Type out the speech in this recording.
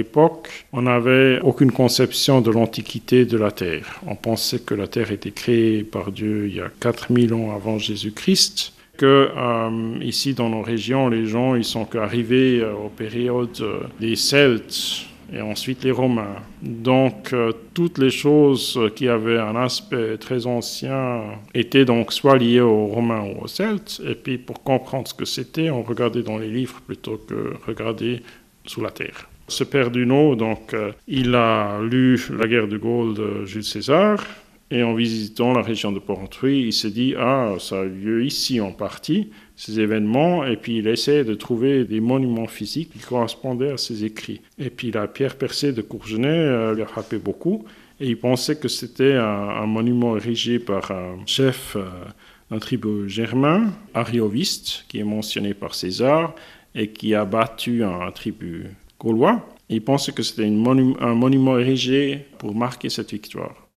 l'époque, on n'avait aucune conception de l'antiquité de la Terre. On pensait que la Terre était créée par Dieu il y a 4000 ans avant Jésus-Christ, que ici dans nos régions, les gens ils sont arrivés aux périodes des Celtes et ensuite les Romains. Donc toutes les choses qui avaient un aspect très ancien étaient donc soit liées aux Romains ou aux Celtes, et puis pour comprendre ce que c'était, on regardait dans les livres plutôt que regarder sous la terre. Ce père Duno, donc, il a lu La guerre de Gaulle de Jules César, et en visitant la région de Porrentruy, il s'est dit « Ah, ça a eu lieu ici en partie, ces événements », et puis il essaie de trouver des monuments physiques qui correspondaient à ses écrits. Et puis la pierre percée de Courgenay lui a frappé beaucoup, et il pensait que c'était un monument érigé par un chef d'un tribu germain, Arioviste, qui est mentionné par César, et qui a battu un tribu gaulois. Et il pensait que c'était un monument érigé pour marquer cette victoire.